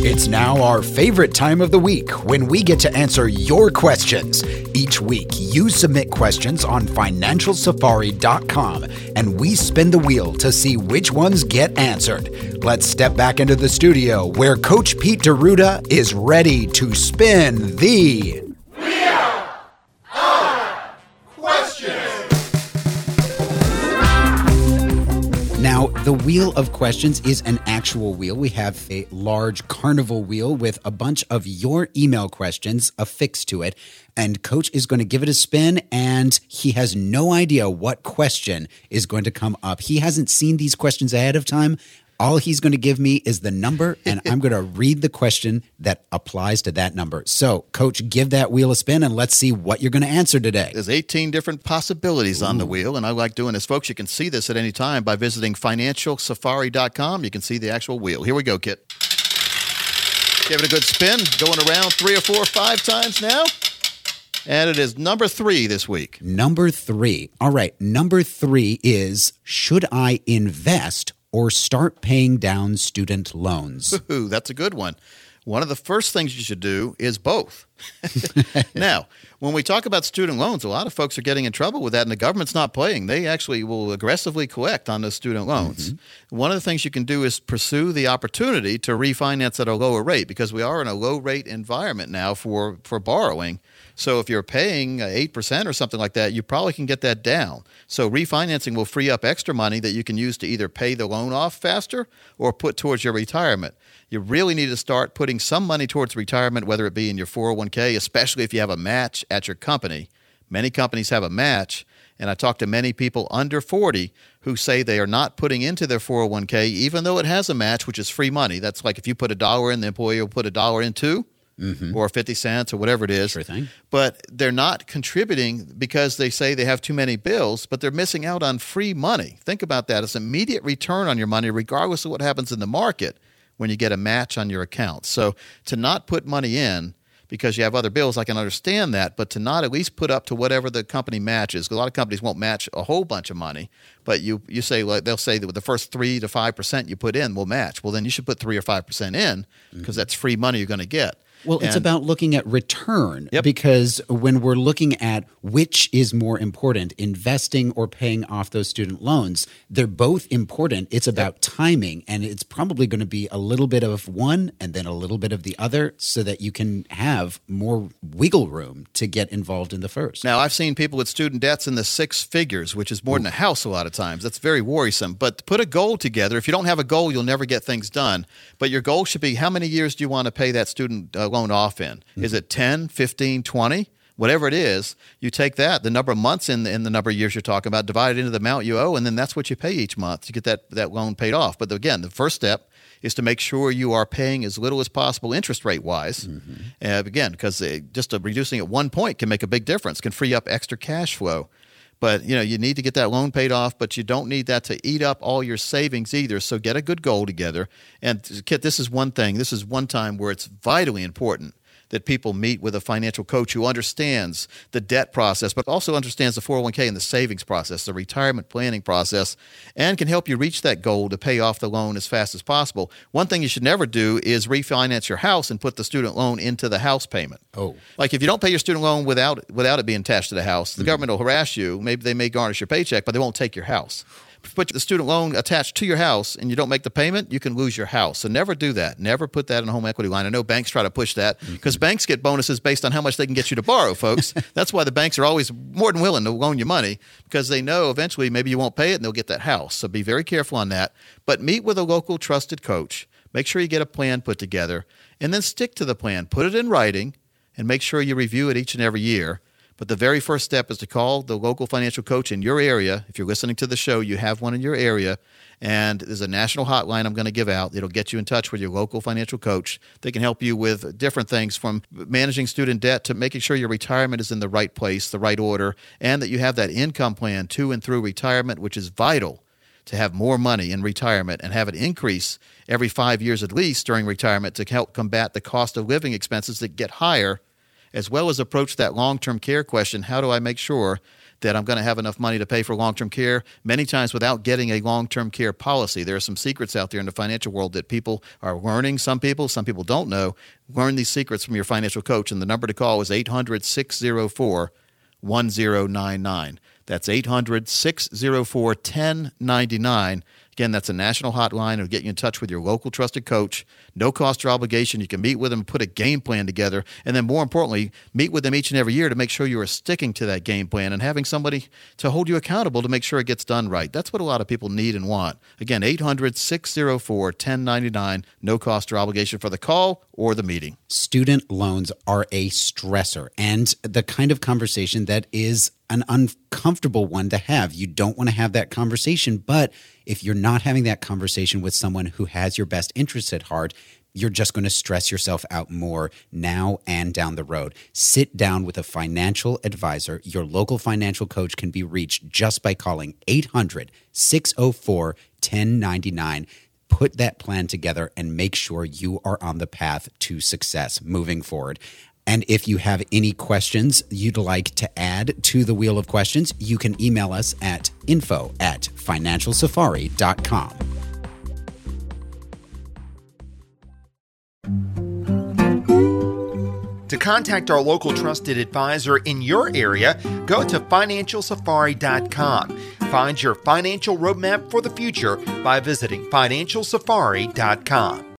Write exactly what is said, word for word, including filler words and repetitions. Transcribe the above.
It's now our favorite time of the week when we get to answer your questions. Each week, you submit questions on financial safari dot com, and we spin the wheel to see which ones get answered. Let's step back into the studio where Coach Pete D'Arruda is ready to spin the Wheel of Questions. Now, the Wheel of Questions is an actual wheel. We have a large carnival wheel with a bunch of your email questions affixed to it. And Coach is going to give it a spin, and he has no idea what question is going to come up. He hasn't seen these questions ahead of time. All he's going to give me is the number, and I'm going to read the question that applies to that number. So, Coach, give that wheel a spin, and let's see what you're going to answer today. There's eighteen different possibilities Ooh. on the wheel, and I like doing this. Folks, you can see this at any time by visiting financial safari dot com. You can see the actual wheel. Here we go, Kit. Give it a good spin. Going around three or four or five times now. And it is number three this week. Number three. All right, number three is, should I invest or start paying down student loans? Ooh, that's a good one. One of the first things you should do is both. Now, when we talk about student loans, a lot of folks are getting in trouble with that, and the government's not playing. They actually will aggressively collect on those student loans. Mm-hmm. One of the things you can do is pursue the opportunity to refinance at a lower rate, because we are in a low-rate environment now for, for borrowing. So if you're paying eight percent or something like that, you probably can get that down. So refinancing will free up extra money that you can use to either pay the loan off faster or put towards your retirement. You really need to start putting some money towards retirement, whether it be in your four oh one k, especially if you have a match at your company. Many companies have a match, and I talk to many people under forty who say they are not putting into their four oh one k, even though it has a match, which is free money. That's like if you put a dollar in, the employee will put a dollar in too. Mm-hmm. Or fifty cents or whatever it is. Sure thing. But they're not contributing because they say they have too many bills, but they're missing out on free money. Think about that. It's immediate return on your money regardless of what happens in the market when you get a match on your account. So to not put money in because you have other bills, I can understand that, but to not at least put up to whatever the company matches. A lot of companies won't match a whole bunch of money, but you you say like they'll say that with the first three to five percent you put in will match. Well, then you should put three or five percent in because mm-hmm. that's free money you're going to get. Well, it's and, about looking at return yep. because when we're looking at which is more important, investing or paying off those student loans, they're both important. It's about yep. timing, and it's probably going to be a little bit of one and then a little bit of the other so that you can have more wiggle room to get involved in the first. Now, I've seen people with student debts in the six figures, which is more Ooh. than a house a lot of times. That's very worrisome. But put a goal together. If you don't have a goal, you'll never get things done. But your goal should be, how many years do you want to pay that student uh, loan off in? Mm-hmm. Is it ten, fifteen, twenty? Whatever it is, you take that, the number of months in the, in the number of years you're talking about, divide it into the amount you owe, and then that's what you pay each month to get that, that loan paid off. But again, the first step is to make sure you are paying as little as possible interest rate-wise. Mm-hmm. Uh, again, because uh, just uh, reducing at one point can make a big difference, can free up extra cash flow. But, you know, you need to get that loan paid off, but you don't need that to eat up all your savings either. So get a good goal together. And, Kit, this is one thing. This is one time where it's vitally important that people meet with a financial coach who understands the debt process, but also understands the four oh one k and the savings process, the retirement planning process, and can help you reach that goal to pay off the loan as fast as possible. One thing you should never do is refinance your house and put the student loan into the house payment. Oh. Like if you don't pay your student loan without without it being attached to the house, the mm-hmm. government will harass you. Maybe they may garnish your paycheck, but they won't take your house. Put the student loan attached to your house and you don't make the payment, you can lose your house. So never do that. Never put that in a home equity line. I know banks try to push that because mm-hmm. banks get bonuses based on how much they can get you to borrow, folks. That's why the banks are always more than willing to loan you money because they know eventually maybe you won't pay it and they'll get that house. So be very careful on that. But meet with a local trusted coach. Make sure you get a plan put together and then stick to the plan. Put it in writing and make sure you review it each and every year. But the very first step is to call the local financial coach in your area. If you're listening to the show, you have one in your area, and there's a national hotline I'm going to give out. It'll get you in touch with your local financial coach. They can help you with different things from managing student debt to making sure your retirement is in the right place, the right order, and that you have that income plan to and through retirement, which is vital to have more money in retirement and have it increase every five years at least during retirement to help combat the cost of living expenses that get higher, as well as approach that long-term care question, how do I make sure that I'm going to have enough money to pay for long-term care, many times without getting a long-term care policy. There are some secrets out there in the financial world that people are learning. Some people, some people don't know. Learn these secrets from your financial coach, and the number to call is eight hundred, six oh four, one oh nine nine. That's eight hundred, six oh four, one oh nine nine. Again, that's a national hotline. It'll get you in touch with your local trusted coach. No cost or obligation. You can meet with them and put a game plan together. And then more importantly, meet with them each and every year to make sure you are sticking to that game plan and having somebody to hold you accountable to make sure it gets done right. That's what a lot of people need and want. Again, eight hundred, six oh four, one oh nine nine. No cost or obligation for the call or the meeting. Student loans are a stressor and the kind of conversation that is an uncomfortable one to have. You don't want to have that conversation, but if you're not having that conversation with someone who has your best interests at heart, you're just going to stress yourself out more now and down the road. Sit down with a financial advisor. Your local financial coach can be reached just by calling eight hundred, six oh four, one oh nine nine. Put that plan together and make sure you are on the path to success moving forward. And if you have any questions you'd like to add to the Wheel of Questions, you can email us at info at financial safari dot com. To contact our local trusted advisor in your area, go to financial safari dot com. Find your financial roadmap for the future by visiting financial safari dot com.